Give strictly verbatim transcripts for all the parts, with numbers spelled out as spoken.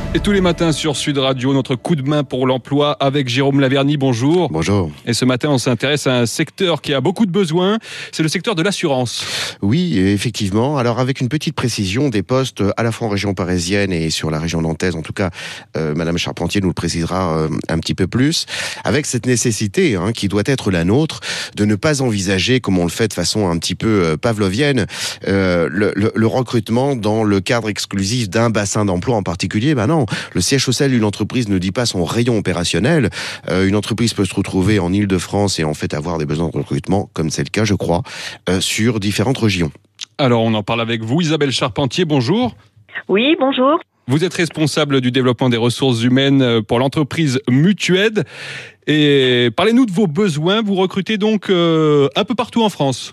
Et tous les matins sur Sud Radio, notre coup de main pour l'emploi avec Jérôme Laverny. Bonjour. Bonjour. Et ce matin, on s'intéresse à un secteur qui a beaucoup de besoins. C'est le secteur de l'assurance. Oui, effectivement. Alors, avec une petite précision, des postes à la fois en région parisienne et sur la région nantaise, en tout cas, euh, Madame Charpentier nous le précisera euh, un petit peu plus, avec cette nécessité hein, qui doit être la nôtre de ne pas envisager, comme on le fait de façon un petit peu euh, pavlovienne, euh, le, le, le recrutement dans le cadre exclusif d'un bassin d'emploi en particulier. Ben non. Le siège social d'une entreprise ne dit pas son rayon opérationnel. Euh, une entreprise peut se retrouver en Île-de-France et en fait avoir des besoins de recrutement, comme c'est le cas, je crois, euh, sur différentes régions. Alors, on en parle avec vous. Isabelle Charpentier, bonjour. Oui, bonjour. Vous êtes responsable du développement des ressources humaines pour l'entreprise Mutued. Et parlez-nous de vos besoins. Vous recrutez donc euh, un peu partout en France.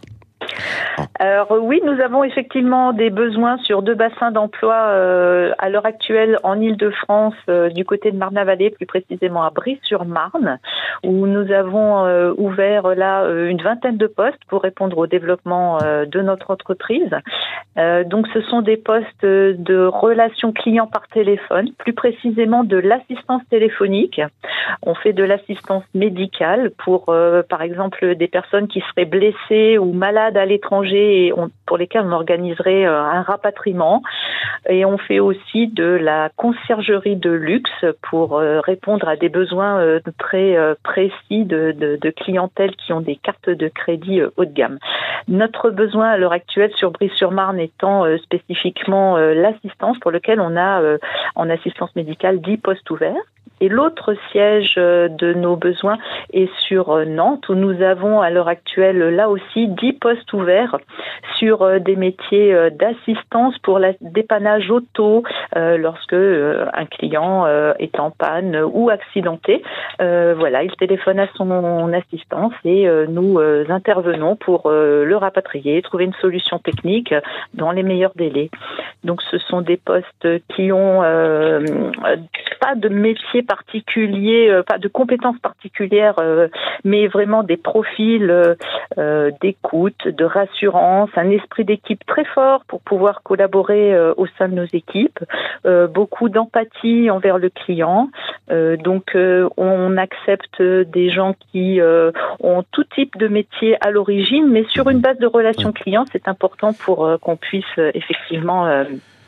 Alors oui, nous avons effectivement des besoins sur deux bassins d'emploi euh, à l'heure actuelle en Île-de-France, euh, du côté de Marne-la-Vallée, plus précisément à Brie-sur-Marne, où nous avons euh, ouvert là euh, une vingtaine de postes pour répondre au développement euh, de notre entreprise. Euh, donc ce sont des postes de relations clients par téléphone, plus précisément de l'assistance téléphonique. On fait de l'assistance médicale pour, euh, par exemple, des personnes qui seraient blessées ou malades à l'étranger et on, pour lesquels on organiserait euh, un rapatriement. Et on fait aussi de la conciergerie de luxe pour euh, répondre à des besoins euh, très euh, précis de, de, de clientèle qui ont des cartes de crédit euh, haut de gamme. Notre besoin à l'heure actuelle sur Brie-sur-Marne étant euh, spécifiquement euh, l'assistance, pour lequel on a euh, en assistance médicale dix postes ouverts. Et l'autre siège de nos besoins est sur Nantes, où nous avons à l'heure actuelle là aussi dix postes ouverts sur des métiers d'assistance pour le dépannage auto euh, lorsque euh, un client euh, est en panne ou accidenté. Euh, voilà, il téléphone à son assistance et euh, nous euh, intervenons pour euh, le rapatrier, trouver une solution technique dans les meilleurs délais. Donc ce sont des postes qui ont euh, pas de métier particulier, euh, pas de compétences particulières, euh, mais vraiment des profils euh, d'écoute, de rassurance, un esprit d'équipe très fort pour pouvoir collaborer euh, au sein de nos équipes, euh, beaucoup d'empathie envers le client. Euh, donc euh, on accepte des gens qui euh, ont tout type de métier à l'origine, mais sur une base de relations clients, c'est important pour euh, qu'on puisse euh, effectivement euh,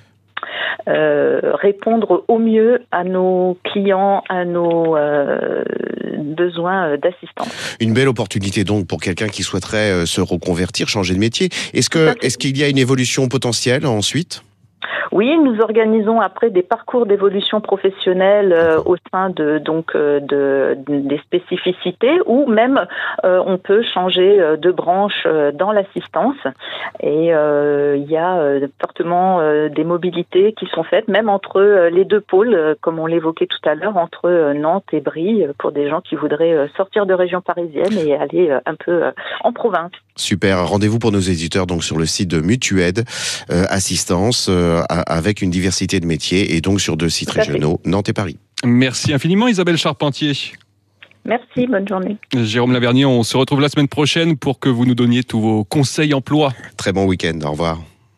Euh, répondre au mieux à nos clients, à nos euh, besoins d'assistance. Une belle opportunité donc pour quelqu'un qui souhaiterait euh, se reconvertir, changer de métier. Est-ce que, est-ce qu'il y a une évolution potentielle ensuite ? Oui, nous organisons après des parcours d'évolution professionnelle euh, au sein de donc euh, de, de des spécificités ou même euh, on peut changer euh, de branche euh, dans l'assistance et euh, il y a euh, fortement euh, des mobilités qui sont faites même entre euh, les deux pôles euh, comme on l'évoquait tout à l'heure entre euh, Nantes et Brie euh, pour des gens qui voudraient euh, sortir de région parisienne et aller euh, un peu euh, en province. Super, rendez-vous pour nos éditeurs donc sur le site de Mutued euh, Assistance euh, avec une diversité de métiers et donc sur deux sites régionaux, Nantes et Paris. Merci infiniment Isabelle Charpentier. Merci, bonne journée. Jérôme Laverny, on se retrouve la semaine prochaine pour que vous nous donniez tous vos conseils emploi. Très bon week-end, au revoir.